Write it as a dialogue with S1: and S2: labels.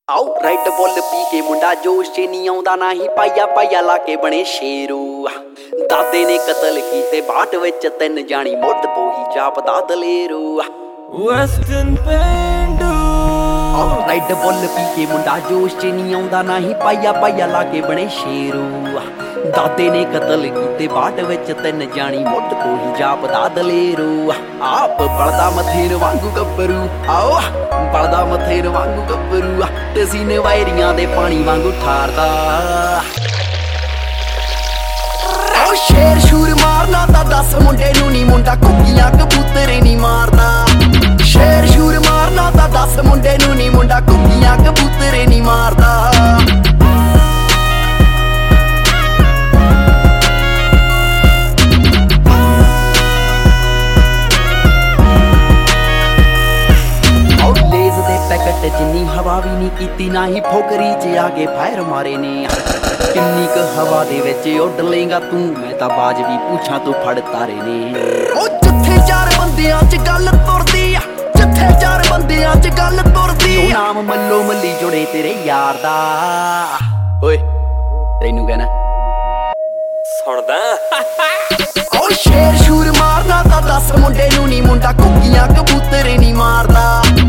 S1: आओ red Bull P K मुंडा जोश च नहीं आउंदा ना ही पाइया पाइया ला के बने शेरू दादे ने कतल कीते बाट विच तिन जानी मुੱਢ तो ही जापदा दलेरू
S2: वेस्टर्न पेंडू
S1: रेड बुल पी के मुंडा जोश च नहीं आउंदा ना ही पाइया पाइया ला के बने शेरू दादे ने कतल कीते बाट विच तिन जानी मुੱਢ तो ही जापदा दलेरू आप बलदा मथेर वांगू गब्बरू आओ बलदा मथेर वांगू गब्बरू ते सीने वायरियां दे पानी वांगू ठारदा ओ शेर शूर मारना ता दस मुंडे नू नी मुंडा कुक्कियां कबूतरे नी मारदा शेर शूर मारना ता दस मुंडे नू नी मुंडा कुक्कियां कबूतरे नी मारदा पैकेट जिन्नी हवा भी नहीं कीती ना ही फोकरी च आके फायर मारे ने किन्नी क हवा दे विच उड़ लेगा तू मैं तां बाज भी पूछां तू फड़ तारे ने ओ जिथे चार बंदियां च गल तुरदी जिथे चार बंदियां च गल तुरदी ओ नाम मल्लो मल्ली जुड़े तेरे यार दा ओए तैनू कहना
S2: सुनदा
S1: ओ शेर शूर मारना ता दस मुंडे नू नी मुंडा कुक्कियां कबूतरे नी मारदा